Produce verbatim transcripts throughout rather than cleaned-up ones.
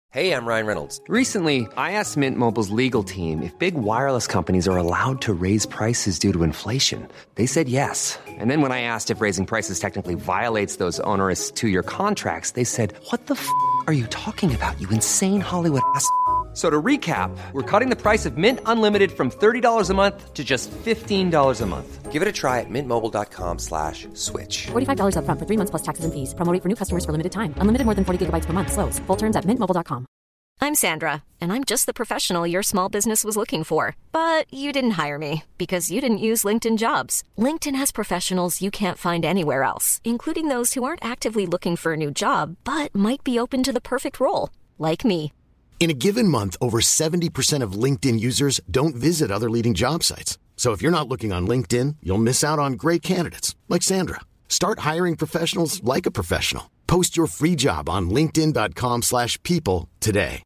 Hey, I'm Ryan Reynolds. Recently, I asked Mint Mobile's legal team if big wireless companies are allowed to raise prices due to inflation. They said yes. And then when I asked if raising prices technically violates those onerous two-year contracts, they said, what the f*** are you talking about, you insane Hollywood ass f- So to recap, we're cutting the price of Mint Unlimited from thirty dollars a month to just fifteen dollars a month. Give it a try at mintmobile.com slash switch. forty-five dollars up front for three months plus taxes and fees. Promo rate for new customers for limited time. Unlimited more than forty gigabytes per month. Slows full terms at mint mobile dot com. I'm Sandra, and I'm just the professional your small business was looking for. But you didn't hire me because you didn't use LinkedIn Jobs. LinkedIn has professionals you can't find anywhere else, including those who aren't actively looking for a new job, but might be open to the perfect role, like me. In a given month, over seventy percent of LinkedIn users don't visit other leading job sites. So if you're not looking on LinkedIn, you'll miss out on great candidates like Sandra. Start hiring professionals like a professional. Post your free job on linkedin.com slash people today.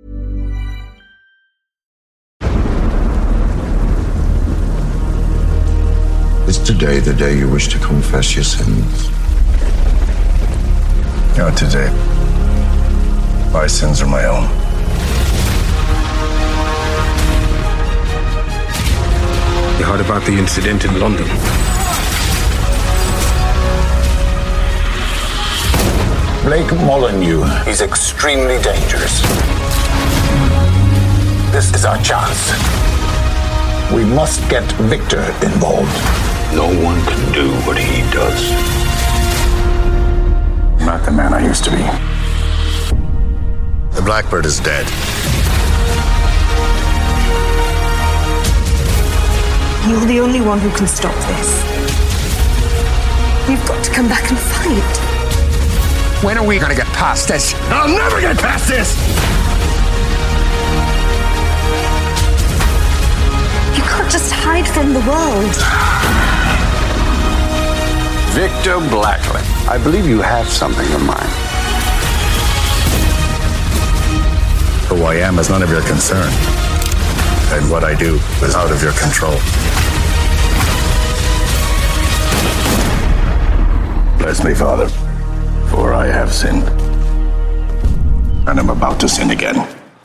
Is today the day you wish to confess your sins? No, today. My sins are my own. You heard about the incident in London? Blake Molyneux. He's extremely dangerous. This is our chance. We must get Victor involved. No one can do what he does. I'm not the man I used to be. The Blackbird is dead. You're the only one who can stop this. You've got to come back and fight. When are we gonna get past this? I'll never get past this! You can't just hide from the world. Victor Blackley. I believe you have something in mind. Who I am is none of your concern. And what I do is out of your control. Bless me, Father, for I have sinned. And I'm about to sin again.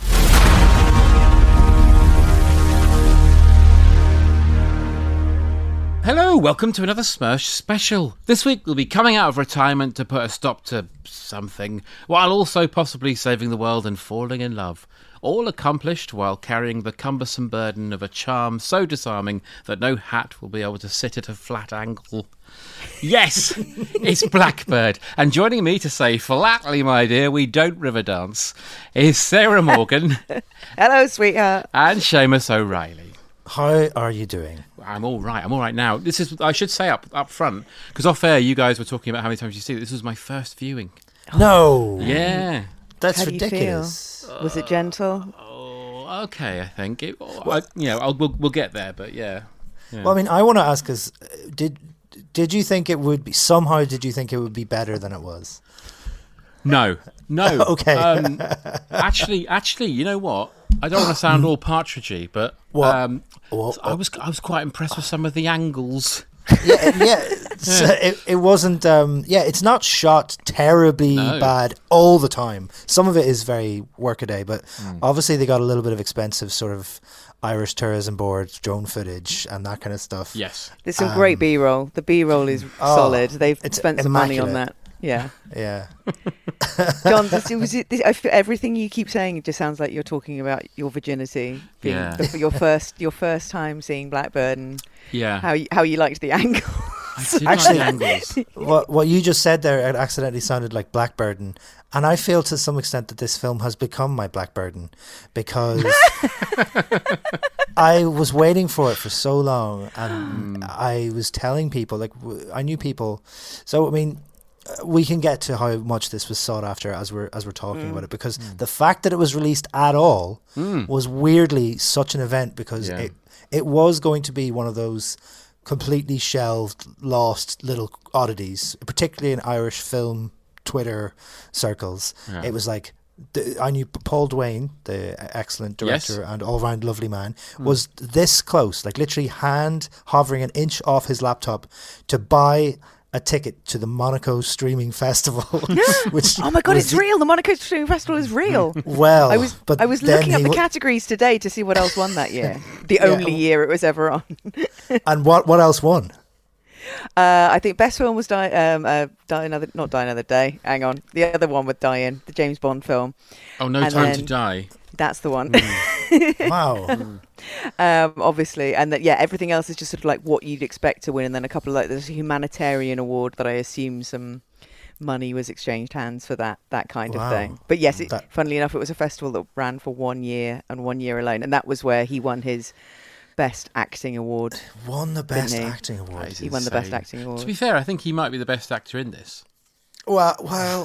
Hello, welcome to another Smersh special. This week we'll be coming out of retirement to put a stop to something, while also possibly saving the world and falling in love. All accomplished while carrying the cumbersome burden of a charm so disarming that no hat will be able to sit at a flat angle. Yes, it's Blackbird. And joining me to say flatly, my dear, we don't river dance, is Sarah Morgan. Hello, sweetheart. And Seamus O'Reilly. How are you doing? I'm all right. I'm all right now. This is, I should say up up front, because off air you guys were talking about how many times you see it. This was my first viewing. No. Yeah. That's how ridiculous. Do you feel? Was it gentle? Oh, okay. I think it. Well, you know, I'll, we'll we'll get there, but yeah. yeah. Well, I mean, I want to ask us: did did you think it would be somehow? Did you think it would be better than it was? No, no. Okay. Um, actually, actually, you know what? I don't want to sound all partridgey, but what? Um, what? I was I was quite impressed with some of the angles. yeah, yeah. So it, it wasn't. Um, yeah, it's not shot terribly No. bad all the time. Some of it is very workaday, but Mm. obviously they got a little bit of expensive sort of Irish tourism board drone footage and that kind of stuff. Yes, there's some Um, great B-roll. The B-roll is oh, solid. They've it's spent some money on immaculate. that. Yeah, Yeah. John. This, was it, this, I f- everything you keep saying, it just sounds like you're talking about your virginity, being Yeah. the, your first your first time seeing Blackbird, and yeah. how you, how you liked the angle. I did Actually, like the angles. what what you just said there, it accidentally sounded like Blackburden, and I feel to some extent that this film has become my Blackburden, because I was waiting for it for so long, and I was telling people, like, w- I knew people. So I mean, uh, we can get to how much this was sought after as we're as we're talking Mm. about it, because the fact that it was released at all Mm. was weirdly such an event, because Yeah. it it was going to be one of those completely shelved, lost little oddities, particularly in Irish film Twitter circles. Yeah. It was like, the, I knew Paul Duane, the excellent director Yes. and all-round lovely man, was this close, like literally hand hovering an inch off his laptop to buy a ticket to the Monaco Streaming Festival. which oh my god, was it's real! The Monaco Streaming Festival is real. Well, I was but I was then looking up he the w- categories today to see what else won that year. The Yeah. only year it was ever on. And what what else won? Uh, I think best film was Die, um, uh, Die Another, not Die Another Day. Hang on, the other one with Diane, the James Bond film. Oh, No And Time to then- Die. That's the one. Wow. um, obviously, and that yeah, everything else is just sort of like what you'd expect to win, and then a couple of like there's a humanitarian award that I assume some money was exchanged hands for that that kind Wow. of thing. But yes, it, That- funnily enough, it was a festival that ran for one year and one year alone, and that was where he won his best acting award. Won the didn't best he? acting award. That is He won the best insane. acting award. To be fair, I think he might be the best actor in this. Well, well,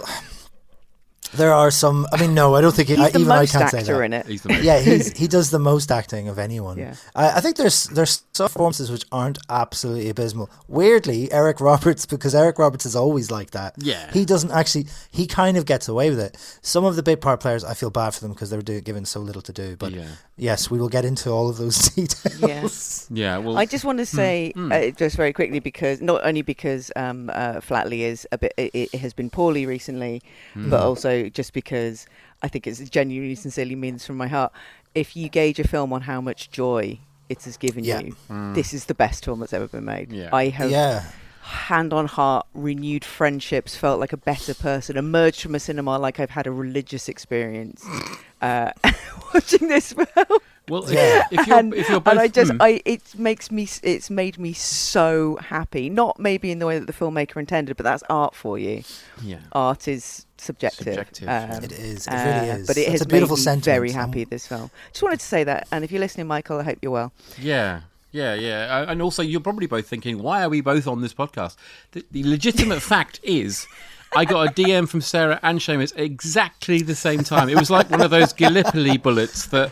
there are some. I mean, no, I don't think he, He's I, the even most I can't say actor that. in it. He's the most. Yeah, he's he does the most acting of anyone. Yeah. I, I think there's there's some performances which aren't absolutely abysmal. Weirdly, Eric Roberts, because Eric Roberts is always like that. Yeah. He doesn't actually. He kind of gets away with it. Some of the big part players, I feel bad for them because they were do, given so little to do. But Yeah. yes, we will get into all of those details. Yeah, well, I just want to say, uh, just very quickly, because not only because um, uh, Flatley is a bit, it, it has been poorly recently, but also just because I think it's genuinely, sincerely means from my heart. If you gauge a film on how much joy it has given Yeah. you, this is the best film that's ever been made. Yeah. I have, Yeah. hand on heart, renewed friendships, felt like a better person, emerged from a cinema like I've had a religious experience uh, watching this film. well, Yeah. if, if you're and, if you're both, and I just, hmm. I it makes me, s- it's made me so happy. Not maybe in the way that the filmmaker intended, but that's art for you. yeah. Art is subjective. Subjective. Um, It is. It uh, really is. But it That's has a beautiful made me sentiment. very Um, happy. This film. Just wanted to say that. And if you're listening, Michael, I hope you're well. Yeah, yeah, yeah. Uh, And also, you're probably both thinking, why are we both on this podcast? The, the legitimate fact is, I got a D M from Sarah and Seamus at exactly the same time. It was like one of those Gallipoli bullets that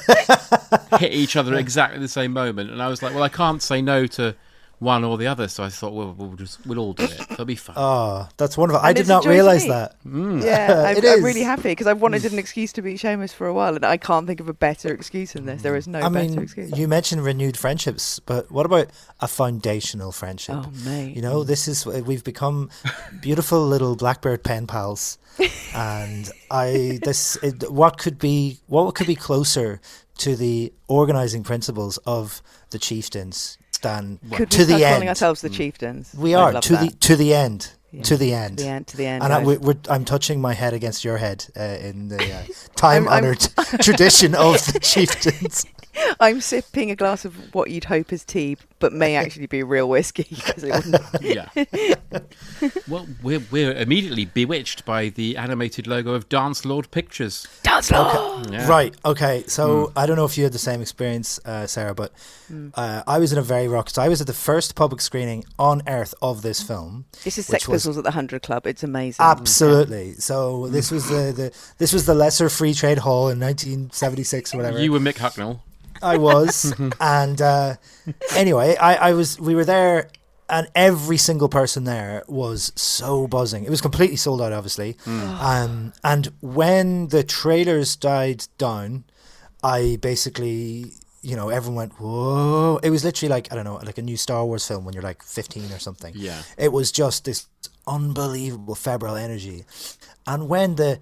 hit each other at exactly the same moment. And I was like, well, I can't say no to one or the other. So I thought, well, we'll just we'll all do it. It'll be fun. Oh, that's wonderful. I And did it's a not joy to realise me. that. Yeah, I'm, It I'm is. really happy because I've wanted an excuse to beat Seamus for a while, and I can't think of a better excuse than this. There is no I better mean, excuse. you mentioned renewed friendships, but what about a foundational friendship? Oh, mate. You know, this is we've become beautiful little Blackbird pen pals, and I this it, what could be what could be closer to the organising principles of the Chieftains than Could to we the start end. calling ourselves the Chieftains? We I'd are love to that. the to the end. Yeah. To the end. To the end. To the end. And I, guys. we, we're, I'm touching my head against your head uh, in the uh, time-honoured tradition of the Chieftains. I'm sipping a glass of what you'd hope is tea, but may actually be real whiskey. 'cause it wouldn't- Yeah. Well, we're we're immediately bewitched by the animated logo of Dance Lord Pictures. Dance Lord! Yeah. Right, okay. So I don't know if you had the same experience, uh, Sarah, but uh, I was in a very rock. So I was at the first public screening on Earth of this film. This is which Sex was- Pistols at the Hundred Club. It's amazing. Absolutely. So this was the, the this was the Lesser Free Trade Hall in nineteen seventy-six or whatever. You were Mick Hucknall. I was, and uh, anyway, I, I was. We were there, and every single person there was so buzzing. It was completely sold out, obviously. Um, and when the trailers died down, I basically, you know, everyone went, "Whoa!" It was literally like I don't know, like a new Star Wars film when you're like fifteen or something. Yeah. It was just this unbelievable febrile energy, and when the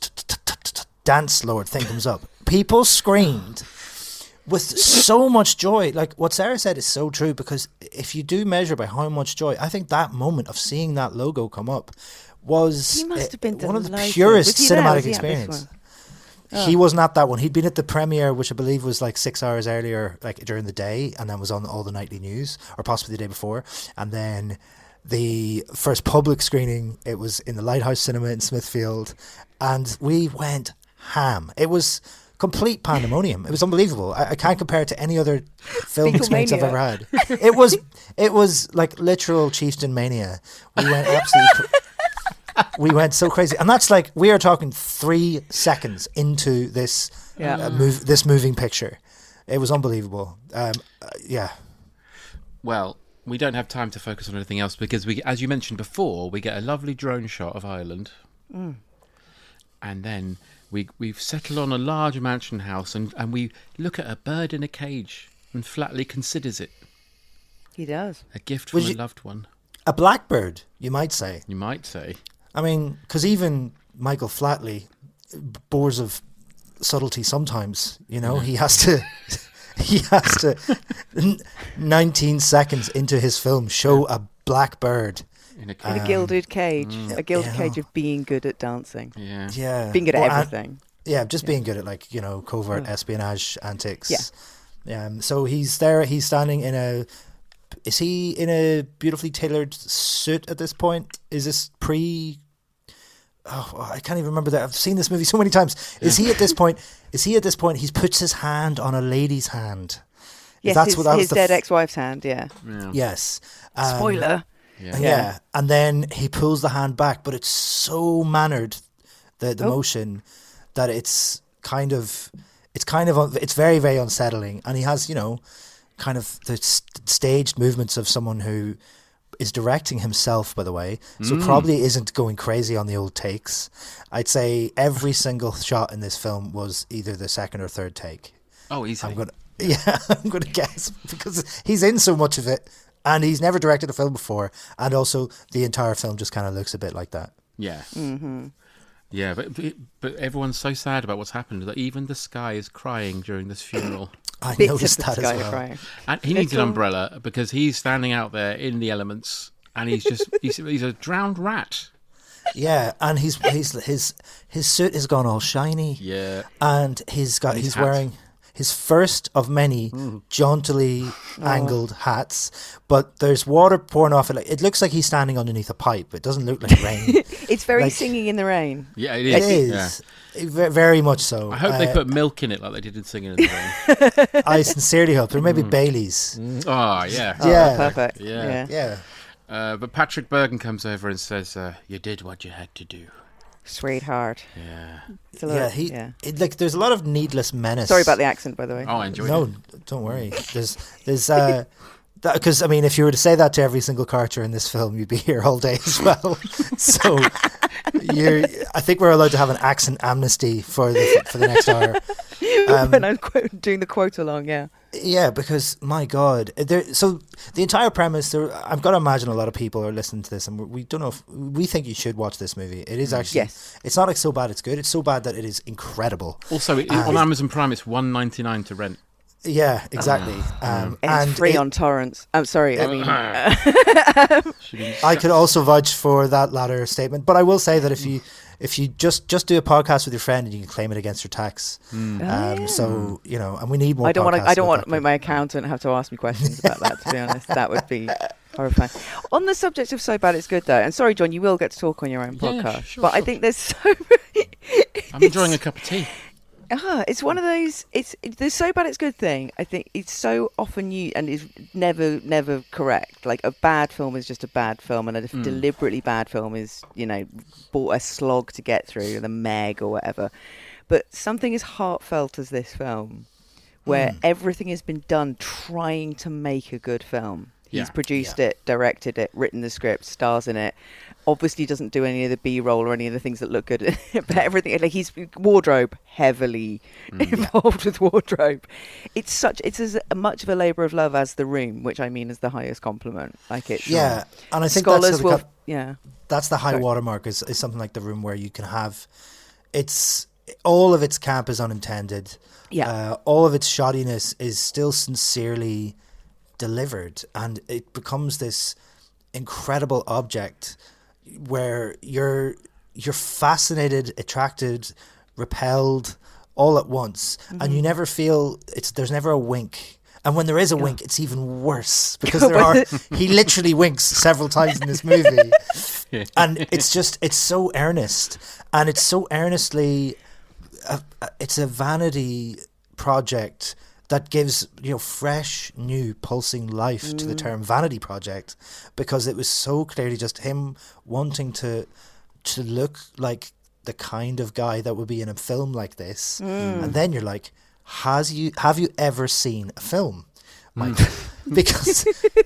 Dance Lord thing comes up, people screamed with so much joy. Like what Sarah said is so true, because if you do measure by how much joy, I think that moment of seeing that logo come up was He must have been uh, one of the delighted. purest Was he there? cinematic Was he at this experience. one? He wasn't at that one. He'd been at the premiere, which I believe was like six hours earlier, like during the day, and then was on all the nightly news, or possibly the day before. And then the first public screening, it was in the Lighthouse Cinema in Smithfield, and we went ham. It was complete pandemonium. It was unbelievable. I, I can't compare it to any other film experience I've ever had. It was, it was like literal chieftain mania. We went absolutely. Cr- we went so crazy, and that's like we are talking three seconds into this Yeah. uh, move, this moving picture. It was unbelievable. Um, uh, yeah. Well, we don't have time to focus on anything else because we, as you mentioned before, we get a lovely drone shot of Ireland, Mm. and then we we've settled on a large mansion house, and, and we look at a bird in a cage, and Flatley considers it He does. a gift from Was a you- loved one. a blackbird, you might say. You might say. I mean, because even Michael Flatley, bores of subtlety sometimes, you know, he has to, he has to, nineteen seconds into his film, show a black bird. In a, um, in a gilded cage. Mm. A gilded yeah. cage of being good at dancing. Yeah. Yeah. Being good at well, everything. And, yeah, just yeah. being good at, like, you know, covert yeah. espionage antics. Yeah. Um, so he's there, he's standing in a, is he in a beautifully tailored suit at this point? Is this pre... Oh, I can't even remember that. I've seen this movie so many times. Is yeah. he at this point? Is he at this point? He's puts his hand on a lady's hand. Yes, that's his, what that his dead f- ex-wife's hand. Yeah. yeah. Yes. Um, Spoiler. Yeah. yeah. And then he pulls the hand back, but it's so mannered, the the oh. motion, that it's kind of, it's kind of, it's very very unsettling. And he has, you know, kind of the st- staged movements of someone who is directing himself, by the way, so mm. probably isn't going crazy on the old takes. I'd say every single shot in this film was either the second or third take. Oh, easy. I'm gonna, yeah, I'm going to guess, because he's in so much of it, and he's never directed a film before, and also the entire film just kind of looks a bit like that. Yeah. Mm-hmm. Yeah, but but everyone's so sad about what's happened that even the sky is crying during this funeral. I Bits noticed of the that sky as well. Crying. And he needs an umbrella because he's standing out there in the elements, and he's just he's, he's a drowned rat. Yeah, and he's he's his his suit has gone all shiny. Yeah, and he's got and he's hat. wearing his first of many mm. jauntily oh. angled hats, but there's water pouring off it. Like, it looks like he's standing underneath a pipe. It doesn't look like rain. It's very like, Singing in the Rain. Yeah, it is. It is. Yeah. Very much so. I hope uh, they put milk in it like they did in Singing in the Rain. I sincerely hope. There may be mm. Baileys. Mm. Oh, yeah. Oh, yeah. Perfect. Yeah. Yeah. yeah. Uh, but Patrick Bergen comes over and says, uh, you did what you had to do. Sweetheart. Yeah. It's a lot, yeah, he, yeah. It, like, there's a lot of needless menace. Sorry about the accent, by the way. Oh, I enjoyed no, it. No, don't worry. There's, there's, uh, because, I mean, if you were to say that to every single character in this film, you'd be here all day as well. So, you're, I think we're allowed to have an accent amnesty for the for the next hour. Um, when I'm quote, doing the quote along, yeah. Yeah, because, my God. There, so, the entire premise, there, I've got to imagine a lot of people are listening to this, and we don't know if, we think you should watch this movie. It is actually, yes. It's not like so bad it's good, it's so bad that it is incredible. Also, it, on Amazon Prime, it's one ninety-nine to rent. Yeah, exactly. Um, and, and it's free it, on torrents. I'm sorry, I mean... I could also vouch for that latter statement, but I will say that if you if you just, just do a podcast with your friend and you can claim it against your tax. Mm. Oh, um, yeah. So, you know, and we need more I don't podcasts want to, I don't want that, my, my accountant to have to ask me questions about that, to be honest. That would be horrifying. On the subject of So Bad It's Good, though, and sorry, John, you will get to talk on your own podcast, yeah, sure, but sure. I think there's so many... I'm enjoying a cup of tea. Ah, it's one of those. It's it, the So Bad It's Good thing. I think it's so often used and is never, never correct. Like, a bad film is just a bad film, and a mm. deliberately bad film is, you know, bought a slog to get through, the Meg or whatever. But something as heartfelt as this film, where mm. everything has been done trying to make a good film. He's yeah. produced yeah. it, directed it, written the script, stars in it. Obviously doesn't do any of the B-roll or any of the things that look good. But everything, like, he's wardrobe, heavily mm. involved with wardrobe. It's such, it's as much of a labour of love as The Room, which I mean is the highest compliment. Like, it's yeah, and I think scholars that's will, got, yeah, that's the high Sorry. watermark is, is something like The Room, where you can have, it's all of its camp is unintended. Yeah, uh, all of its shoddiness is still sincerely delivered, and it becomes this incredible object where you're you're fascinated, attracted, repelled all at once, mm-hmm. and you never feel it's there's never a wink. And when there is a yeah. wink, it's even worse, because there are he literally winks several times in this movie. And it's just it's so earnest, and it's so earnestly uh, it's a vanity project that gives, you know, fresh, new, pulsing life mm. to the term vanity project, because it was so clearly just him wanting to to look like the kind of guy that would be in a film like this. Mm. And then you're like, has you have you ever seen a film, Michael? Mm. Because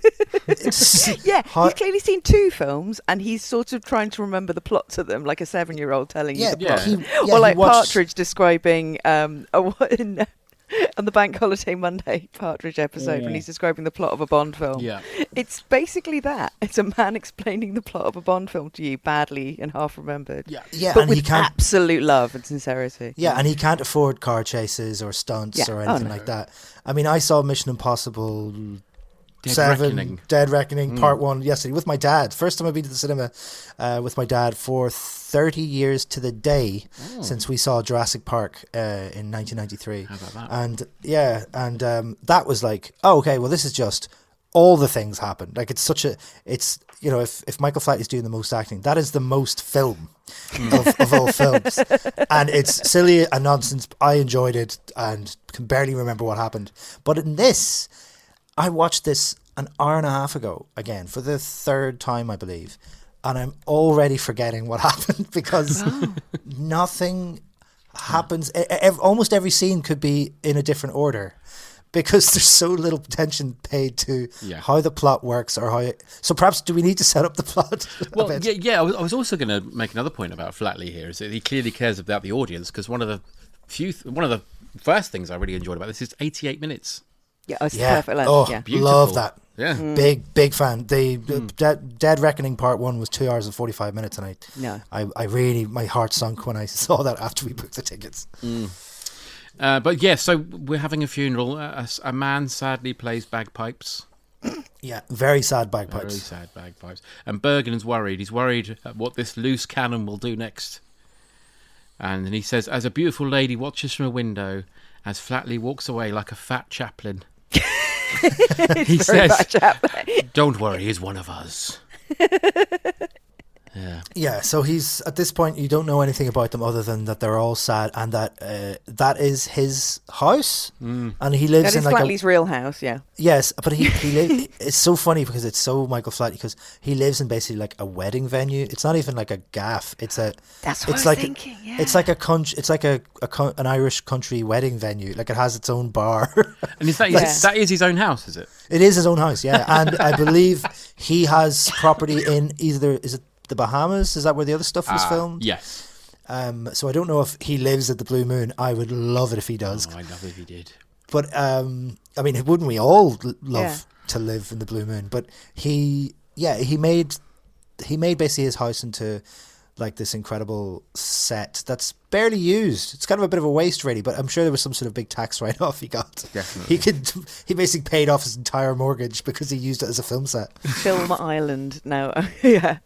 it's yeah, hard. he's clearly seen two films, and he's sort of trying to remember the plots of them, like a seven-year-old telling yeah, you the plot, he, yeah, or like watched... Partridge describing um, a, on the Bank Holiday Monday Partridge episode Yeah. when he's describing the plot of a Bond film. Yeah. It's basically that. It's a man explaining the plot of a Bond film to you badly and half remembered. Yeah. Yeah, but and with he can't- absolute love and sincerity. Yeah, and he can't afford car chases or stunts Yeah. or Oh, anything no. like that. I mean, I saw Mission Impossible Dead Seven, Reckoning. Dead Reckoning, Mm. Part One yesterday with my dad. First time I've been to the cinema uh, with my dad for thirty years to the day Oh. since we saw Jurassic Park uh, in nineteen ninety-three. How about that? And yeah, and um, that was like, oh, okay, well, this is just all the things happen. Like it's such a, it's you know, if if Michael Flatley's doing the most acting, that is the most film of, of all films, and it's silly and nonsense. I enjoyed it and can barely remember what happened, but in this, I watched this an hour and a half ago again for the third time, I believe, and I'm already forgetting what happened because nothing happens. E- ev- almost every scene could be in a different order because there's so little attention paid to Yeah. how the plot works or how. It, so perhaps do we need to set up the plot? a Well, bit? yeah, yeah. I was, I was also going to make another point about Flatley here. Is that he clearly cares about the audience because one of the few, th- one of the first things I really enjoyed about this is eighty-eight minutes. Yeah, it's Yeah. perfect length. Oh, yeah. Beautiful. love that. Yeah. Mm. Big, big fan. The Dead, Dead Reckoning Part One was two hours and forty-five minutes, and I, No. I, I really, my heart sunk when I saw that after we booked the tickets. Uh, but yeah, so we're having a funeral. A, a man sadly plays bagpipes. Yeah, very sad Very bagpipes. sad bagpipes. And Bergen's worried. He's worried at what this loose cannon will do next. And then he says, as a beautiful lady watches from a window, as Flatley walks away like a fat chaplain. It's He very says, bad chaplain. don't worry, he's one of us. Yeah. Yeah, so he's at this point you don't know anything about them other than that they're all sad and that uh, that is his house, Mm. and he lives That in is like Flatley's a real house, yeah. yes, but he he li- it's so funny because it's so Michael Flatley because he lives in basically like a wedding venue. It's not even like a gaff. It's a That's what it's I like was thinking, yeah. it's like a country. It's like a, a co- an Irish country wedding venue. Like it has its own bar. And is that, Yeah. is, that is his own house, is it? It is his own house, yeah, and I believe he has property in either is it the Bahamas? Is that where the other stuff was Ah, filmed? Yes. Um, so I don't know if he lives at the Blue Moon. I would love it if he does. Oh, I love if he did. But um, I mean, wouldn't we all l- love Yeah. to live in the Blue Moon? But he, yeah, he made he made basically his house into like this incredible set that's barely used. It's kind of a bit of a waste, really. But I'm sure there was some sort of big tax write off he got. Definitely. He could he basically paid off his entire mortgage because he used it as a film set. Film Island now. Yeah.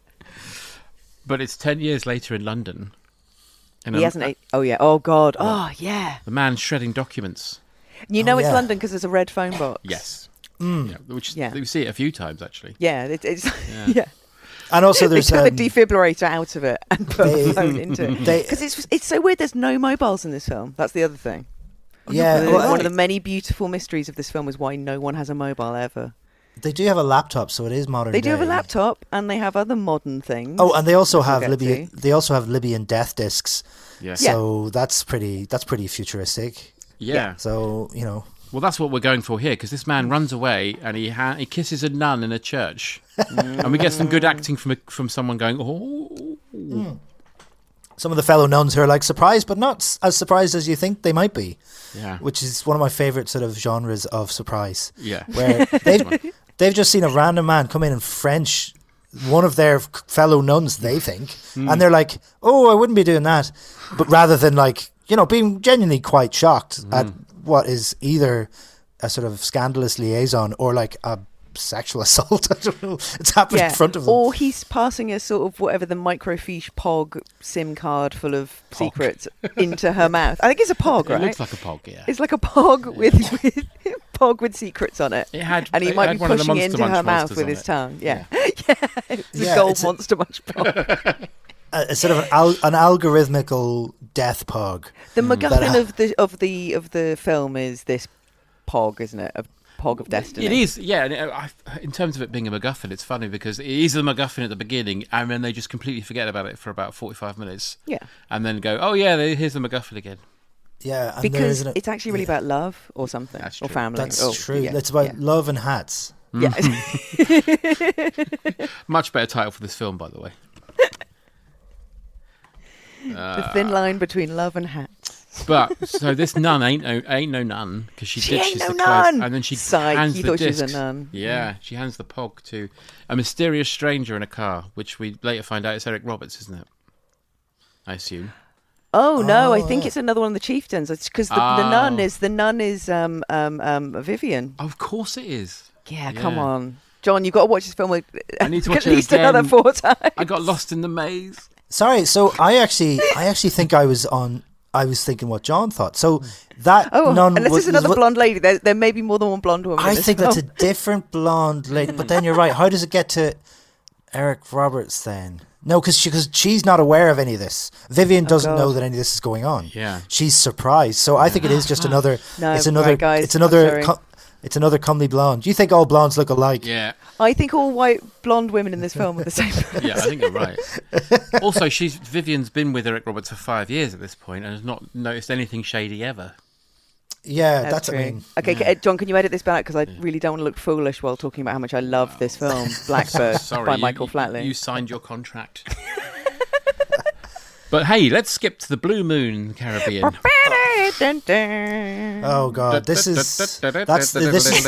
But it's ten years later in London. And He a- hasn't. ate- Oh, yeah. Oh, God. Oh, yeah. The man shredding documents. You know Oh, it's yeah. London because there's a red phone box. Yes. Mm. Yeah, which Yeah. we see it a few times, actually. Yeah, it, it's yeah. Yeah. And also, They there's took um, the defibrillator out of it and put they- a phone into it. they- Because it's it's so weird. There's no mobiles in this film. That's the other thing. yeah, The- well, one of the many beautiful mysteries of this film is why no one has a mobile ever. they do have a laptop, so it is modern. They do have a day. laptop and they have other modern things. Oh, and they also which we'll have get Libyan. to. They also have Libyan death discs. Yeah. So that's pretty. That's pretty futuristic. Yeah. So you know. Well, that's what we're going for here, because this man runs away and he ha- he kisses a nun in a church, and we get some good acting from a, from someone going, "Oh." Some of the fellow nuns who are like surprised, but not s- as surprised as you think they might be. Yeah. Which is one of my favorite sort of genres of surprise. Yeah. Where they've, they've just seen a random man come in and French one of their f- fellow nuns, they think, Mm. and they're like, "Oh, I wouldn't be doing that," but rather than like you know being genuinely quite shocked Mm. at what is either a sort of scandalous liaison or like a sexual assault. I don't know. It's happened Yeah. in front of them. Or he's passing a sort of whatever the microfiche POG SIM card full of secrets into her mouth. I think it's a POG, It right? looks like a POG, yeah. It's like a POG with, with POG with secrets on it. It had- and he it might had be one of the pushing it Monster into her Munch mouth monsters with on his it. tongue. Yeah, yeah. It's Yeah, a gold it's a- monster munch POG. a, a sort of an, al- an algorithmical death pog. The That MacGuffin ha- of the of the of the film is this POG, isn't it? A POG of destiny. It is, yeah. And it, I, in terms of it being a MacGuffin, it's funny because it is a MacGuffin at the beginning, and then they just completely forget about it for about forty-five minutes. Yeah. And then go, oh yeah, there- here's the MacGuffin again. Yeah, and there Because isn't a- it's actually really about love or something, That's or true. family. That's Oh, true. yeah, It's about yeah. love and hats. Yeah. Much better title for this film, by the way. The thin line between love and hats. But so this nun ain't no ain't no nun because she, She ditches ain't no the nun! clothes and then she Psych, hands you the thought she was a discs. nun. Yeah, she hands the pog to a mysterious stranger in a car, which we later find out it's Eric Roberts, isn't it? I assume. Oh no, I Oh, think yeah. it's another one of the chieftains. It's because the, Oh. the nun is the nun is um um um Vivian. Of course it is. Yeah, come Yeah. on, John, you got to watch this film. Like, I need to watch at it least again. another four times. I got lost in the maze. Sorry, so I actually, I actually think I was on. I was thinking what John thought. So that Oh, nun unless was, it's another was- blonde lady. There, there may be more than one blonde woman. I in this think that's a film. different blonde lady. But then you're right. How does it get to Eric Roberts then? No, because she, cause she's not aware of any of this. Vivian doesn't Oh, God. know that any of this is going on. Yeah. She's surprised. So I think it is just another. No, it's another. right, guys, it's I'm another. sorry. Co- it's another comely blonde. Do you think all blondes look alike? Yeah. I think all white blonde women in this film are the same. Yeah, I think you're right. Also, she's Vivian's been with Eric Roberts for five years at this point and has not noticed anything shady ever. Yeah, That's, that's. true. I mean, okay, c- uh, John, can you edit this back? Because I really don't want to look foolish while talking about how much I love this film, Blackbird, Sorry, by you- Michael you, Flatley. You signed your contract. But hey, let's skip to the Blue Moon Caribbean. oh god, this is. That's this is.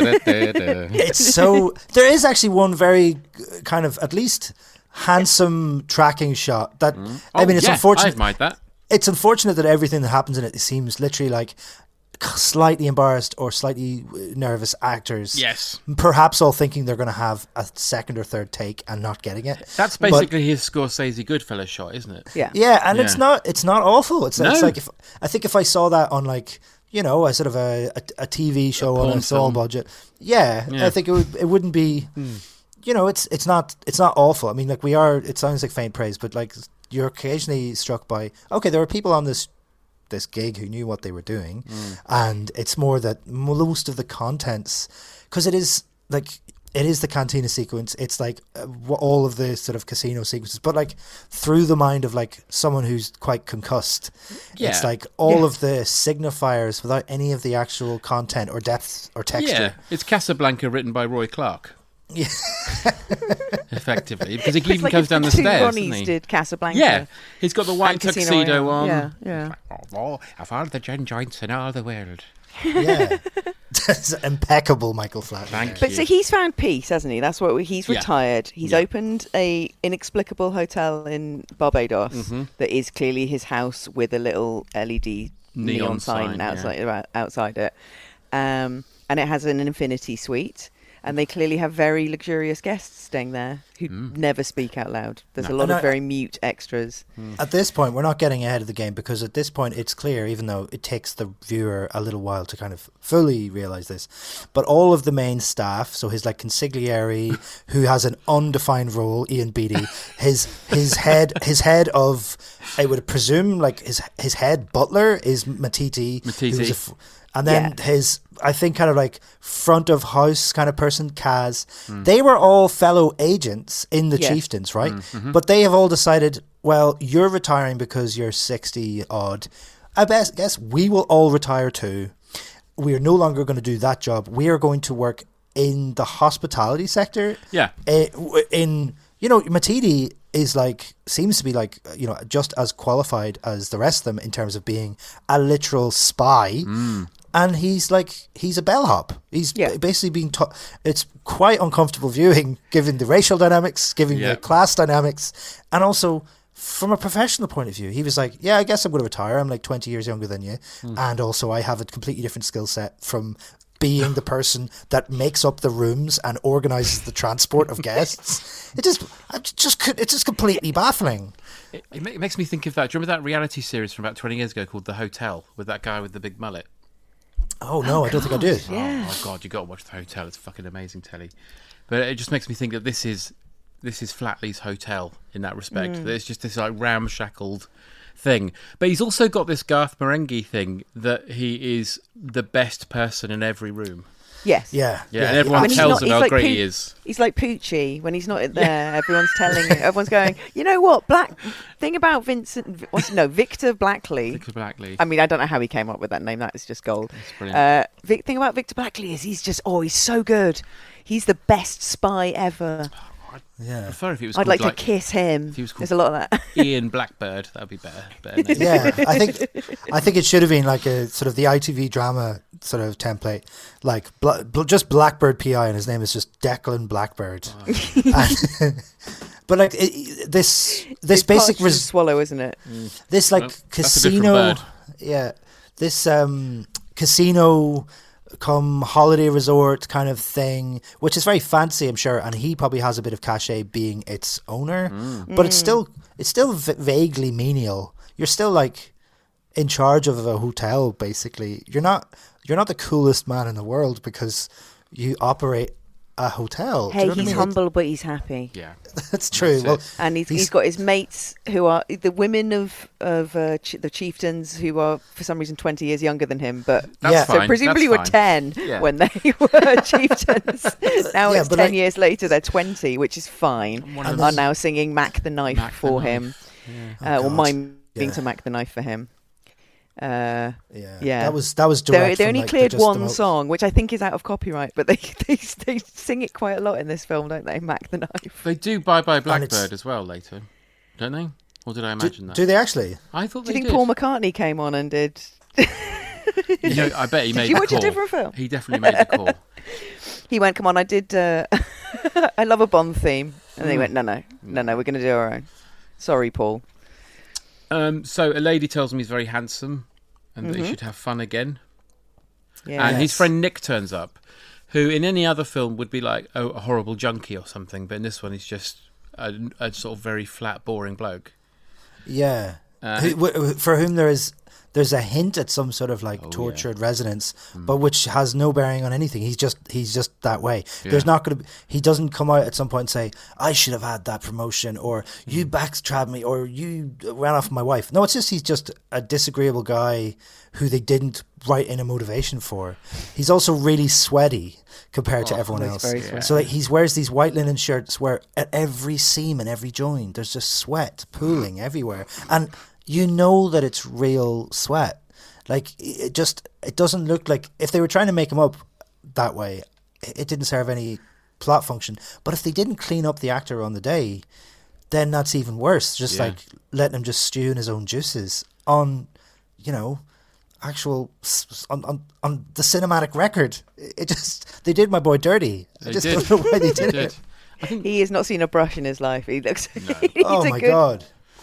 It's so. There is actually one very uh, kind of at least handsome tracking shot that. I Oh, mean, it's yeah, I unfortunate. admired that. It's unfortunate that everything that happens in it seems literally like slightly embarrassed or slightly nervous actors. Yes. Perhaps all thinking they're going to have a second or third take and not getting it. That's But- basically his Scorsese Goodfellas shot, isn't it? Yeah. Yeah, and Yeah. it's not it's not awful. It's, it's No. like if I think if I saw that on like you know a sort of a a, a T V show on porn a small film. budget, yeah, Yeah. I think it would it wouldn't be. You know, it's it's not it's not awful. I mean, like we are. It sounds like faint praise, but like you're occasionally struck by okay, there were people on this this gig who knew what they were doing, and it's more that most of the contents because it is like. It is the cantina sequence. It's like uh, wh- all of the sort of casino sequences, but like through the mind of like someone who's quite concussed. Yeah. It's like all Yeah. of the signifiers without any of the actual content or depth or texture. Yeah, it's Casablanca written by Roy Clark. Yeah. Effectively, because he It's even like comes if down the two stairs, Ronnies doesn't he? did Casablanca. Yeah, he's got the white and Casino tuxedo Royale. on. Yeah, yeah. Oh, of all the gin joints in all the world. Yeah. That's impeccable, Michael Flatley. Thank But you. so he's found peace, hasn't he? That's what we, he's Yeah. retired. He's Yeah. opened a inexplicable hotel in Barbados Mm-hmm. that is clearly his house with a little L E D neon, Neon sign, sign, yeah. outside out- outside it, um, and it has an infinity suite. And they clearly have very luxurious guests staying there who never speak out loud. There's a lot And of I- very mute extras. At this point, we're not getting ahead of the game because at this point, it's clear, even though it takes the viewer a little while to kind of fully realize this. But all of the main staff, so his like consigliere, who has an undefined role, Ian Beattie, his his head his head of, I would presume, like his his head butler is Matiti, Matiti. who's a f- and then Yeah. his, I think, kind of like front of house kind of person, Kaz. They were all fellow agents in the Yeah. Chieftains, right? But they have all decided, well, you're retiring because you're sixty odd. I best guess we will all retire too. We are no longer going to do that job. We are going to work in the hospitality sector. Yeah. Uh, w- in, you know, Matidi is like, seems to be like, you know, just as qualified as the rest of them in terms of being a literal spy. And he's like, he's a bellhop. He's Yeah. b- basically being taught. It's quite uncomfortable viewing, given the racial dynamics, given Yeah. the class dynamics, and also from a professional point of view. He was like, yeah, I guess I'm going to retire. I'm like twenty years younger than you. And also I have a completely different skill set from being the person that makes up the rooms and organizes the transport of guests. It just, I just, could- it's just completely baffling. It, it ma- it makes me think of that. Do you remember that reality series from about twenty years ago called The Hotel with that guy with the big mullet? Oh no, I don't think I did. Yeah. Oh my god, you got to watch The Hotel. It's fucking amazing telly. But it just makes me think that this is this is Flatley's hotel in that respect. Mm. There's just this like ramshackled thing. But he's also got this Garth Marenghi thing that he is the best person in every room. Yes. Yeah, Yeah, and everyone When he's tells not- him he's how like great Poo- he is. He's like Poochie when he's not there. Everyone's telling, everyone's going, you know what? Black thing about Vincent, what's no Victor Blackley. Victor Blackley. I mean, I don't know how he came up with that name. That is just gold. brilliant. Uh, Vic, thing about Victor Blackley is he's just oh, he's so good. He's the best spy ever. Yeah. prefer if he was I'd called, like, like to kiss him. If he was called There's a lot of that. Ian Blackbird, that would be better. better name. Yeah, I think I think it should have been like a sort of the I T V drama sort of template, like bla- bl- just Blackbird P I, and his name is just Declan Blackbird. Oh. And, but like it, this, this It's basic partridge res- swallow, isn't it? Mm. this like Well, that's a different casino, bird. yeah, this um casino come holiday resort kind of thing, which is very fancy, I'm sure, and he probably has a bit of cachet being its owner, Mm. but it's still it's still v- vaguely menial. You're still like in charge of a hotel, basically. You're not you're not the coolest man in the world because you operate a hotel. Do Hey, you know what I he's mean? humble, but he's happy. Yeah, That's true. That's Well, it. And he's, He's- he's got his mates who are the women of of uh, ch- the chieftains who are for some reason twenty years younger than him, but That's Yeah. so fine. presumably That's were fine. ten Yeah. when they were chieftains. Now Yeah, it's but ten like- years later, they're twenty, which is fine. One of Are those- now singing "Mac the Knife" Mac the for Knife. him, Yeah. uh, or God. miming Yeah. to "Mac the Knife" for him. Uh, yeah, yeah. that was that was they direct. they from, only like, the cleared just the one mo- song, which I think is out of copyright, but they, they they sing it quite a lot in this film, don't they? "Mac the Knife." They do Bye Bye it's- Blackbird as well later, don't they? Or did I Do, imagine that? do they actually? I thought Do you they think did. Paul McCartney came on and did? You know, I bet he made you the watch a call. different film? He definitely made the call. He went, "Come on, I did. Uh, I love a Bond theme," and they Mm. went, "No, no, no, no, we're going to do our own." Sorry, Paul. Um, so a lady tells him he's very handsome and that Mhm. he should have fun again. Yeah. And his friend Nick turns up, who in any other film would be like oh, a horrible junkie or something, but in this one he's just a, a sort of very flat, boring bloke. Yeah. Uh, Who, w- for whom there is there's a hint at some sort of like Oh, tortured yeah. residence, Mm. but which has no bearing on anything. He's just he's just that way. Yeah. There's not going to be. He doesn't come out at some point and say, "I should have had that promotion," or Mm. "You backstabbed me," or "You ran off with my wife." No, it's just he's just a disagreeable guy who they didn't write in a motivation for. He's also really sweaty compared to Oh, everyone he's else. very sweaty. So like, he wears these white linen shirts where at every seam and every joint there's just sweat pooling everywhere, and you know that it's real sweat. Like it just it doesn't look like if they were trying to make him up that way, it it didn't serve any plot function. But if they didn't clean up the actor on the day, then that's even worse. Just Yeah. like letting him just stew in his own juices on, you know, actual s- s- on on, on the cinematic record. It just they did my boy dirty. I They just did. don't know why they did, They did. it. I think He has not seen a brush in his life. He looks. No. he needs Oh a my good, god.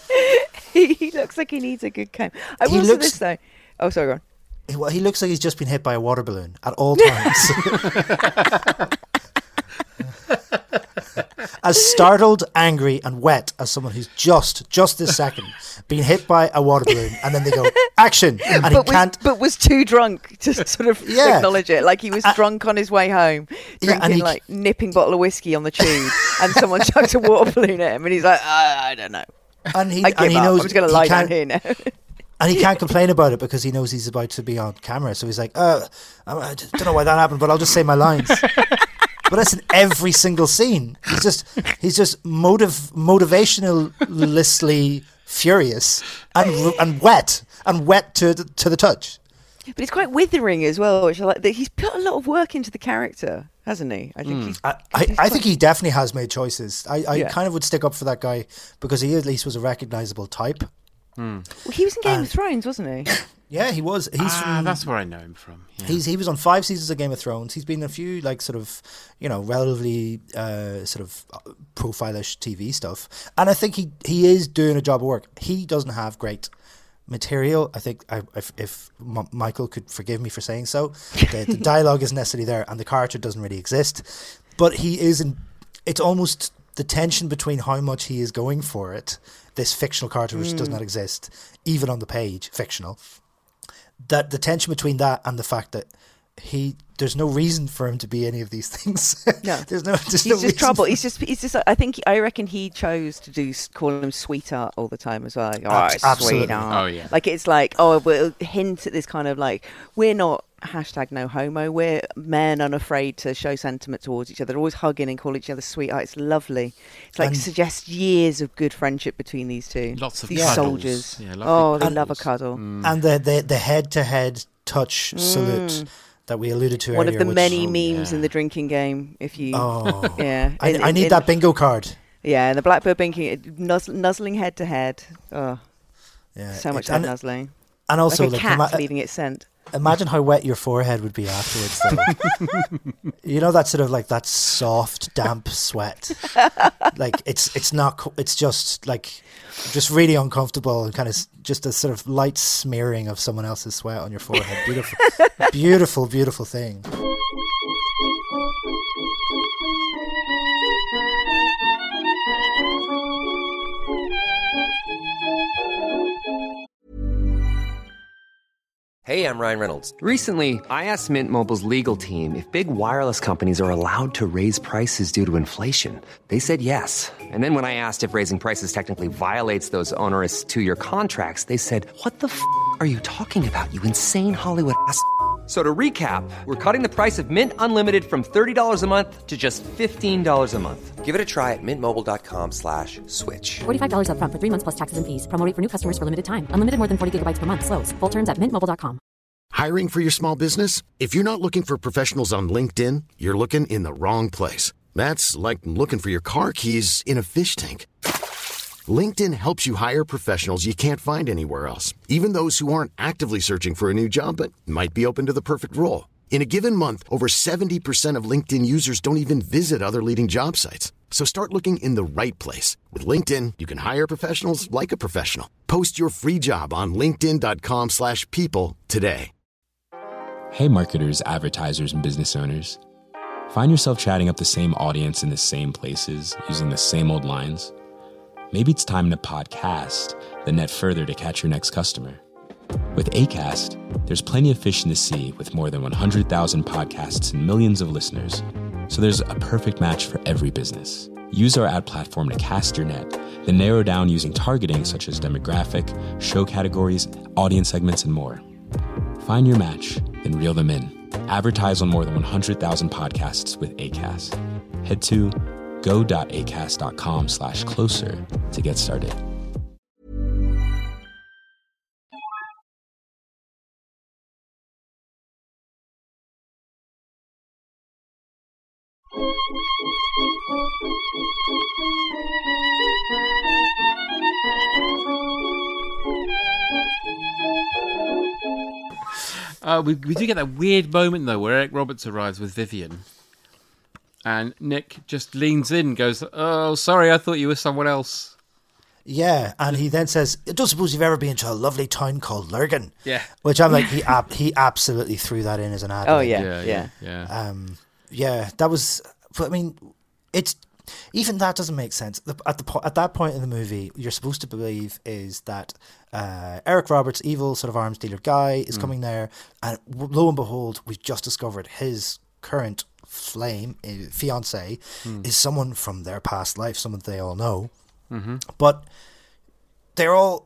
He, he looks like he needs a good comb. I He will say looks- this though. Oh, sorry, go on. He, well, he looks like he's just been hit by a water balloon at all times. As startled, angry, and wet as someone who's just, just this second, been hit by a water balloon, and then they go, action! And but he was, can't. but was too drunk to sort of Yeah. acknowledge it. Like he was Uh, drunk on his way home, Yeah, and drinking he- like nipping bottle of whiskey on the tube, and someone chucked a water balloon at him, and he's like, I, I don't know. And he, I give and he up. knows I'm just going to he lie down can't- here now. And he can't complain about it because he knows he's about to be on camera. So he's like, uh, I I don't know why that happened, but I'll just say my lines. But that's in every single scene. He's just he's just motive motivationalistly furious and and wet and wet to the, to the touch. But it's quite withering as well, which I like. That he's put a lot of work into the character, hasn't he? I think Mm. he's. I, I, he's I quite- think he definitely has made choices. I, I Yeah. kind of would stick up for that guy because he at least was a recognizable type. Mm. Well, he was in Game Uh, of Thrones, wasn't he? Yeah, he was. He's ah, from, that's where I know him from. Yeah. He's he was on five seasons of Game of Thrones. He's been in a few like sort of, you know, relatively uh, sort of profile-ish T V stuff, and I think he he is doing a job of work. He doesn't have great material. I think I, if, if M- Michael could forgive me for saying so, the, the dialogue isn't necessarily there, and the character doesn't really exist. But he is in. It's almost the tension between how much he is going for it. This fictional character which Mm. does not exist, even on the page, fictional. That the tension between that and the fact that he there's no reason for him to be any of these things. No, there's no. There's he's no just reason trouble. for- He's just. He's just. I think. I reckon he chose to do call him sweetheart all the time as well. Like, oh, Abs- absolutely. sweetheart. Oh, yeah. Like it's like oh, we'll hint at this kind of like we're not hashtag no homo. We're men unafraid to show sentiment towards each other. They're always hugging and calling each other sweetheart. It's lovely. It's like And- suggests years of good friendship between these two. Lots of these cuddles. soldiers. Yeah, lovely oh, they cuddles. love a cuddle. Mm. and the the the head to head touch Mm. salute that we alluded to One earlier. of the which, many oh, memes yeah. in the drinking game. If you, oh, yeah, I, in, I need in, that bingo card. Yeah, and the Blackbird binking, nuzzle, nuzzling head to head. Oh, yeah, so much and, nuzzling. And also, like a like, cat ima- leaving its scent. Imagine how wet your forehead would be afterwards, though. You know, that sort of like that soft, damp sweat. Like it's it's not. Co- it's just like just really uncomfortable and kind of s- just a sort of light smearing of someone else's sweat on your forehead. Beautiful, beautiful, beautiful thing. Hey, I'm Ryan Reynolds. Recently, I asked Mint Mobile's legal team if big wireless companies are allowed to raise prices due to inflation. They said yes. And then when I asked if raising prices technically violates those onerous two-year contracts, they said, "What the f*** are you talking about, you insane Hollywood ass?" So to recap, we're cutting the price of Mint Unlimited from thirty dollars a month to just fifteen dollars a month. Give it a try at mintmobile.com slash switch. forty-five dollars up front for three months plus taxes and fees. Promo rate for new customers for limited time. Unlimited more than forty gigabytes per month. Slows full terms at mint mobile dot com. Hiring for your small business? If you're not looking for professionals on LinkedIn, you're looking in the wrong place. That's like looking for your car keys in a fish tank. LinkedIn helps you hire professionals you can't find anywhere else, even those who aren't actively searching for a new job but might be open to the perfect role. In a given month, over seventy percent of LinkedIn users don't even visit other leading job sites. So start looking in the right place. With LinkedIn, you can hire professionals like a professional. Post your free job on linkedin.com slash people today. Hey marketers, advertisers, and business owners. Find yourself chatting up the same audience in the same places, using the same old lines? Maybe it's time to podcast, then net further to catch your next customer. With Acast, there's plenty of fish in the sea with more than one hundred thousand podcasts and millions of listeners. So there's a perfect match for every business. Use our ad platform to cast your net, then narrow down using targeting such as demographic, show categories, audience segments, and more. Find your match, then reel them in. Advertise on more than one hundred thousand podcasts with Acast. Head to go.acast.com slash closer to get started. Uh, we, we do get that weird moment, though, where Eric Roberts arrives with Vivian. And Nick just leans in and goes, "Oh, sorry, I thought you were someone else." Yeah, and he then says, "I don't suppose you've ever been to a lovely town called Lurgan." Yeah. Which I'm like, he ab- he absolutely threw that in as an ad. Oh, yeah, yeah, yeah. yeah. Um, yeah, that was, I mean, it's, even that doesn't make sense. The, at the po- at that point in the movie, you're supposed to believe is that uh, Eric Roberts, evil sort of arms dealer guy, is mm. coming there, and lo and behold, we've just discovered his current flame, uh, fiance, mm. is someone from their past life, someone they all know. Mm-hmm. But they're all,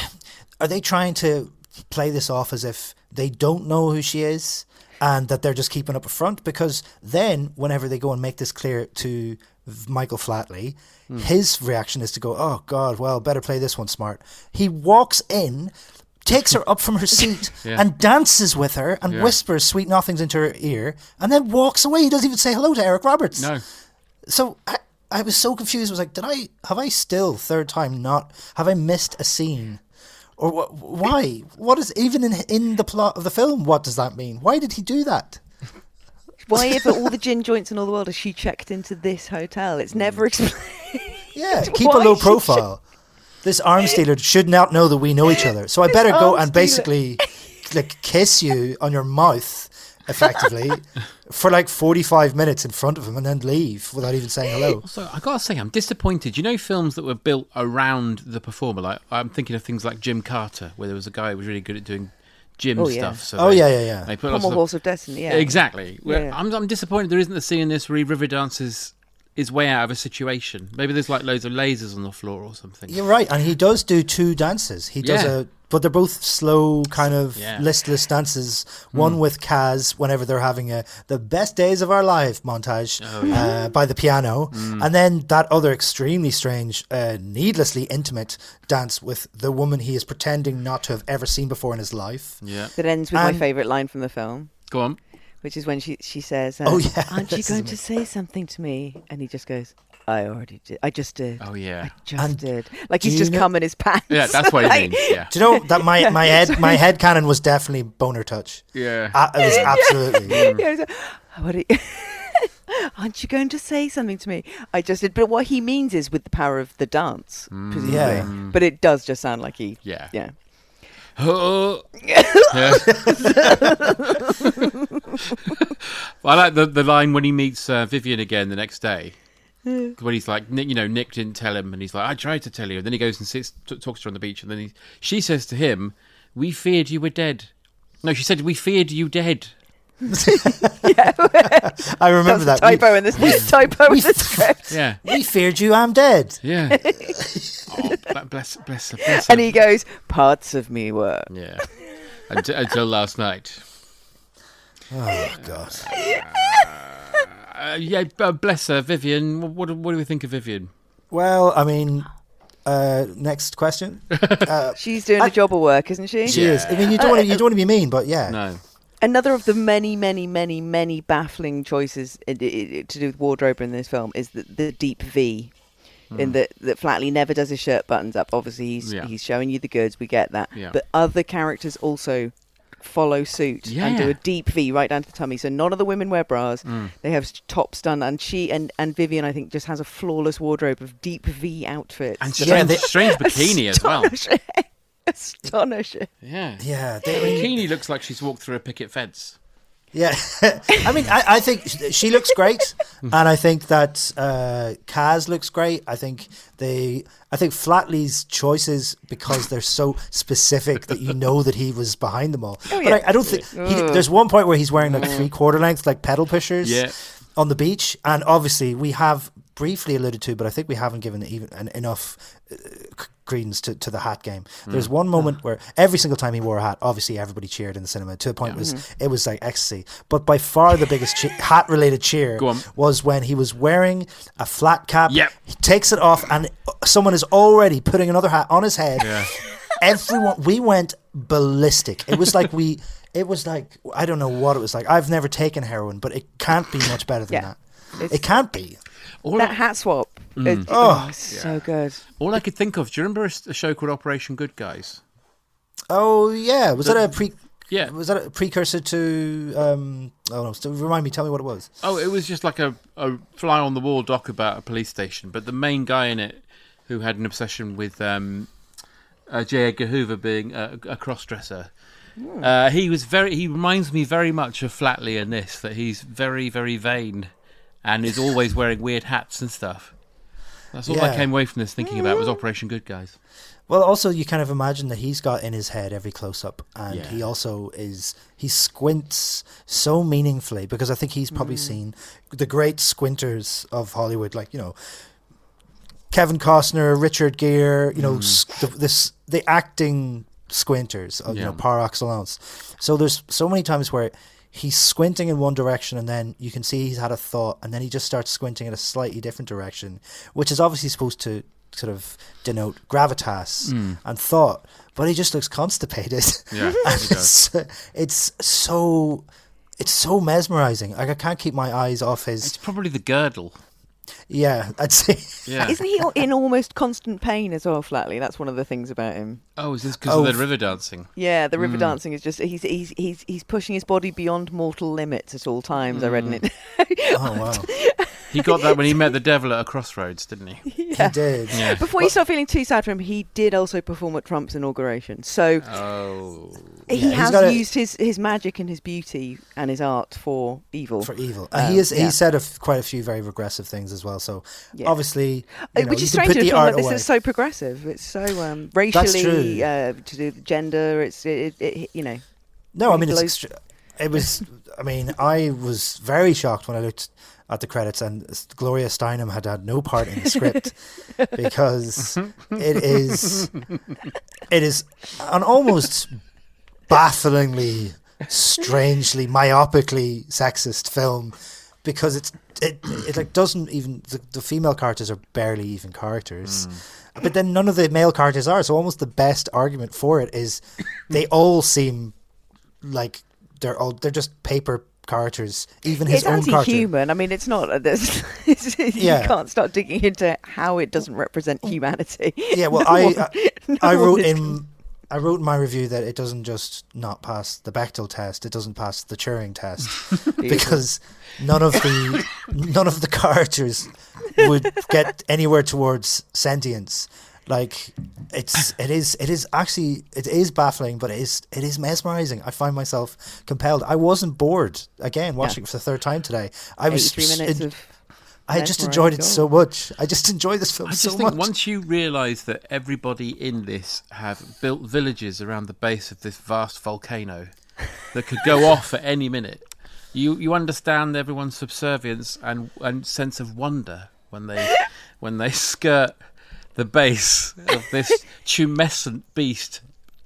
are they trying to play this off as if they don't know who she is and that they're just keeping up a front? Because then whenever they go and make this clear to Michael Flatley, mm. his reaction is to go, "Oh God, well, better play this one smart." He walks in, takes her up from her seat yeah. and dances with her and yeah. whispers sweet nothings into her ear and then walks away. He doesn't even say hello to Eric Roberts. No. So I, I was so confused. I was like, did I, have I still, third time, not, have I missed a scene? Or wh- why? What is, even in in the plot of the film, what does that mean? Why did he do that? Why, if all the gin joints in all the world, has she checked into this hotel? It's never explained. Yeah, keep a low profile. This arms dealer should not know that we know each other. So I better go and basically like kiss you on your mouth, effectively, for like forty-five minutes in front of him and then leave without even saying hello. So I gotta say, I'm disappointed. You know, films that were built around the performer, like I'm thinking of things like Jim Carter, where there was a guy who was really good at doing gym oh, yeah. stuff. So oh they, yeah, yeah, yeah. They put Pommel Horse of Destiny, yeah. Exactly. Yeah, yeah. I'm, I'm disappointed there isn't a scene in this where he river dances his way out of a situation. Maybe there's like loads of lasers on the floor or something. You're right, and he does do two dances. He does yeah. a, but they're both slow, kind of yeah. listless dances. One mm. with Kaz whenever they're having a the best days of our life montage oh, yeah. uh, by the piano, mm. and then that other extremely strange, uh, needlessly intimate dance with the woman he is pretending not to have ever seen before in his life. Yeah, that ends with and, my favourite line from the film. Go on. which is when she she says, uh, Oh, yeah, aren't you this is going to amazing. say something to me? And he just goes, I already did. I just did. Oh yeah. I just And did. Like do he's you just know- come in his pants. Yeah, that's what he Like- means. Yeah. Do you know that my my head my head canon was definitely boner touch. Yeah. Uh, it was absolutely. Yeah, he's like, what are you- aren't you going to say something to me? I just did. But what he means is with the power of the dance, presumably. Yeah. But it does just sound like he. Yeah. Yeah. Oh. Yeah. I like the the line when he meets uh, Vivian again the next day. When he's like, Nick, you know, Nick didn't tell him, and he's like, I tried to tell you. And then he goes and sits, t- talks to her on the beach, and then he, she says to him, "We feared you were dead." No, she said, "We feared you dead." I remember That's that. a typo in this typo in the script. Yeah, We feared you. I'm dead. yeah. Oh, bl- bless, bless her, bless her. And he goes, parts of me were. Yeah, until, until last night. Oh God. Uh, yeah, uh, bless her, Vivian. What, what do we think of Vivian? Well, I mean, uh, next question. Uh, She's doing a job of work, isn't she? she is. I mean, you don't want to you don't want to be mean, but yeah. No. Another of the many, many, many, many baffling choices i- i- i- to do with wardrobe in this film is the, the deep V. In that, that Flatley never does his shirt buttons up. Obviously, he's Yeah. he's showing you the goods. We get that. Yeah. But other characters also follow suit and do Yeah. a deep V right down to the tummy. So none of the women wear bras. They have s- tops done, and she and, and Vivian, I think, just has a flawless wardrobe of deep V outfits. And that strange, are they- strange bikini as well. astonishing. Astonishing. Yeah. Yeah. They, I mean, Bikini looks like she's walked through a picket fence. Yeah, I mean, I, I think sh- she looks great, and I think that uh, Kaz looks great. I think they, I think Flatley's choices, because they're so specific that you know that he was behind them all. Oh, But yeah. I, I don't think he, there's one point where he's wearing like three quarter length like pedal pushers Yeah. on the beach, and obviously we have briefly alluded to, but I think we haven't given it even an, enough uh, c- credence to, to the hat game. There's one moment where every single time he wore a hat, obviously everybody cheered in the cinema to a point Yeah. was it was like ecstasy. But by far the biggest che- hat related cheer Go on. was when he was wearing a flat cap. Yep. He takes it off, and someone is already putting another hat on his head. Yeah. Everyone, we went ballistic. It was like we. It was like I don't know what it was like. I've never taken heroin, but it can't be much better than Yeah. that. It's- It can't be. All That I, hat swap. Mm. It- Oh. oh, it's so good. all I could think of, do you remember a, s- a show called Operation Good Guys? Oh yeah, was The- that a pre? Yeah. Was that a precursor to? Um, oh no, so remind me. Tell me what it was. Oh, it was just like a, a fly on the wall doc about a police station, but the main guy in it, who had an obsession with um, uh, J. Edgar Hoover being a, a cross-dresser, uh, he was very. He reminds me very much of Flatley in this. That he's very, very vain, and is always wearing weird hats and stuff. That's all I Yeah. came away from this thinking about was Operation Good Guys. Well, also you kind of imagine that he's got in his head every close up, and Yeah. he also is he squints so meaningfully because I think he's probably seen the great squinters of Hollywood, like you know Kevin Costner, Richard Gere, you know s- the, this the acting squinters, of, you know Yeah. par excellence. So there's so many times where he's squinting in one direction, and then you can see he's had a thought, and then he just starts squinting in a slightly different direction, which is obviously supposed to sort of denote gravitas and thought, but he just looks constipated. Yeah, And he does. it's, it's so it's so mesmerizing. Like I can't keep my eyes off his. It's probably the girdle. Yeah, I'd say. Yeah. Isn't he in almost constant pain as well, Flatley? That's one of the things about him. Oh, is this because Oh, of f- the river dancing? Yeah, the river Mm. dancing is just he's he's he's he's pushing his body beyond mortal limits at all times. I read in it. Oh wow, He got that when he met the devil at a crossroads, didn't he? he did. Yeah. Before you start feeling too sad for him, he did also perform at Trump's inauguration. So Oh. he Yeah, he's has got a- used his, his magic and his beauty and his art for evil. For evil, Um, and he is. yeah. He said a f- quite a few very regressive things as well. So Yeah. obviously, Uh, you know, Which you is can strange put in a the film art like this away. is so progressive. It's so um, That's racially true. uh, to do with gender. It's it, it, it, you know. No, I really mean it's. blows- Extra- it was. I mean, I was very shocked when I looked at the credits, and Gloria Steinem had had no part in the script because it is. It is an almost bafflingly, strangely, myopically sexist film because it's it it like doesn't even the, the female characters are barely even characters. But then none of the male characters are, so almost the best argument for it is they all seem like they're all they're just paper characters, even his it's own character. It's anti-human. I mean, it's not. It's, it's, yeah. You can't start digging into how it doesn't represent humanity. Yeah, well, no I one, I, no I wrote in can... I wrote in my review that it doesn't just not pass the Bechdel test; it doesn't pass the Turing test because none of the none of the characters would get anywhere towards sentience. Like it's it is it is actually it is baffling, but it is it is mesmerizing. I find myself compelled. I wasn't bored again watching yeah. it for the third time today. I was eighty-three minutes of I just enjoyed it so much. I just enjoyed this film I just so think much. Once you realise that everybody in this have built villages around the base of this vast volcano that could go off at any minute, you you understand everyone's subservience and, and sense of wonder when they when they skirt the base of this tumescent beast.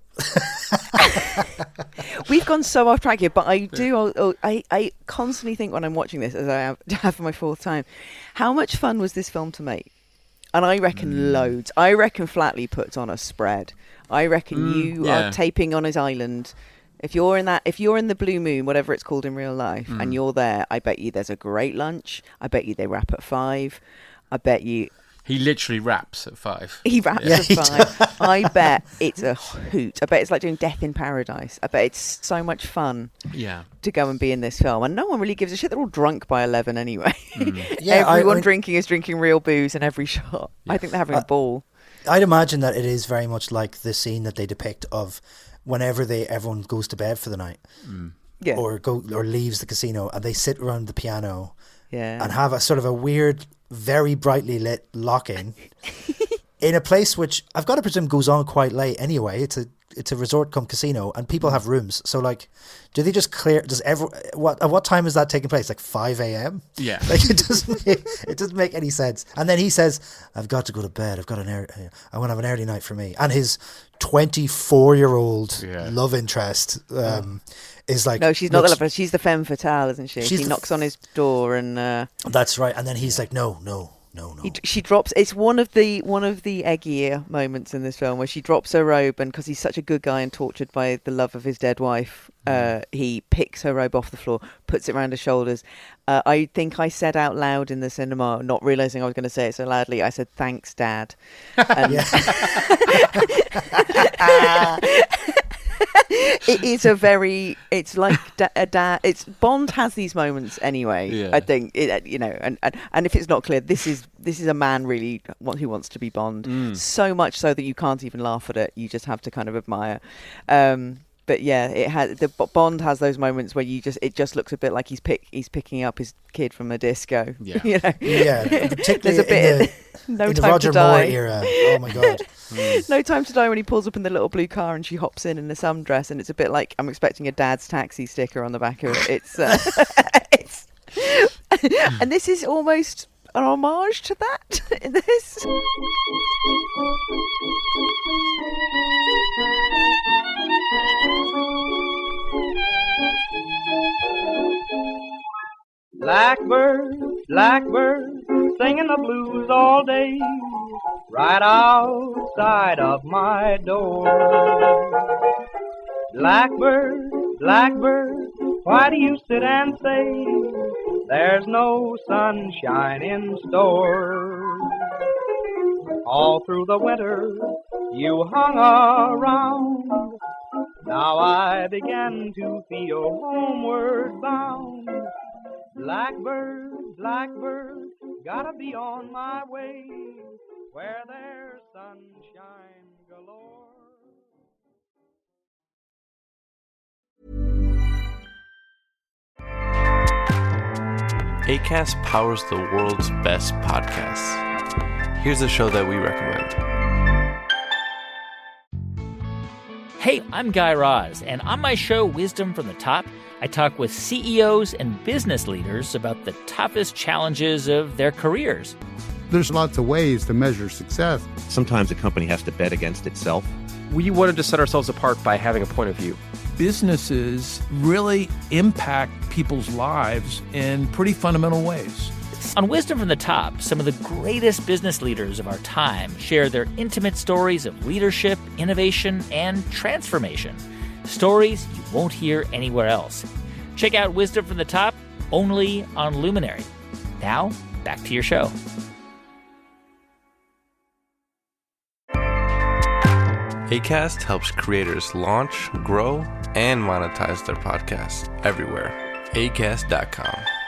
We've gone so off track here, but I do. Oh, I, I constantly think when I'm watching this, as I have, have for my fourth time, how much fun was this film to make? And I reckon mm. loads. I reckon Flatley puts on a spread. I reckon mm, you yeah. are taping on his island. If you're in that, if you're in the Blue Moon, whatever it's called in real life, mm. and you're there, I bet you there's a great lunch. I bet you they wrap at five. I bet you. He literally raps at five. He raps yeah, at five. I bet it's a hoot. I bet it's like doing Death in Paradise. I bet it's so much fun yeah. to go and be in this film. And no one really gives a shit. They're all drunk by eleven anyway. Mm. Yeah, Everyone I, I, drinking is drinking real booze in every shot. Yeah. I think they're having I, a ball. I'd imagine that it is very much like the scene that they depict of whenever they everyone goes to bed for the night. Mm. Yeah. Or go or leaves the casino and they sit around the piano yeah. and have a sort of a weird, very brightly lit lock-in in a place which I've got to presume goes on quite late anyway. It's a it's a resort cum casino and people have rooms. So like, do they just clear? Does ever what at what time is that taking place? Like five a.m. Yeah, like it doesn't make, it doesn't make any sense. And then he says, "I've got to go to bed. I've got an early, I want to have an early night for me." And his twenty-four year old yeah. love interest. Um, yeah. Is like no, she's not looks, the love. She's the femme fatale, isn't she? She knocks f- on his door, and uh, that's right. And then he's like, "No, no, no, no." He, she drops. It's one of the one of the eggier moments in this film where she drops her robe, and because he's such a good guy and tortured by the love of his dead wife, mm. uh, he picks her robe off the floor, puts it around her shoulders. Uh, I think I said out loud in the cinema, not realizing I was going to say it so loudly. I said, "Thanks, Dad." And it is a very, it's like da- a dad, it's Bond has these moments anyway, yeah. I think, it, you know, and, and, and if it's not clear, this is this is a man really want, who wants to be Bond, mm. so much so that you can't even laugh at it, you just have to kind of admire. Um, but yeah, it has, the Bond has those moments where you just, it just looks a bit like he's pick he's picking up his kid from a disco. Yeah, you know? Yeah, particularly There's a bit in the, no in time the Roger to die. Moore era. Oh my god. Mm. No Time to Die when he pulls up in the little blue car and she hops in in a sundress, and it's a bit like I'm expecting a Dad's Taxi sticker on the back of it. It's, uh, it's and this is almost an homage to that in this. Blackbird, blackbird, singing the blues all day, right outside of my door. Blackbird, blackbird, why do you sit and say there's no sunshine in store? All through the winter you hung around, now I began to feel homeward bound. Blackbird, blackbird, gotta be on my way where there's sunshine galore. Acast powers the world's best podcasts. Here's a show that we recommend. Hey, I'm Guy Raz, and on my show, Wisdom from the Top, I talk with C E Os and business leaders about the toughest challenges of their careers. There's lots of ways to measure success. Sometimes a company has to bet against itself. We wanted to set ourselves apart by having a point of view. Businesses really impact people's lives in pretty fundamental ways. On Wisdom from the Top, some of the greatest business leaders of our time share their intimate stories of leadership, innovation, and transformation. Stories you won't hear anywhere else. Check out Wisdom from the Top only on Luminary. Now, back to your show. Acast helps creators launch, grow, and monetize their podcasts everywhere. acast dot com.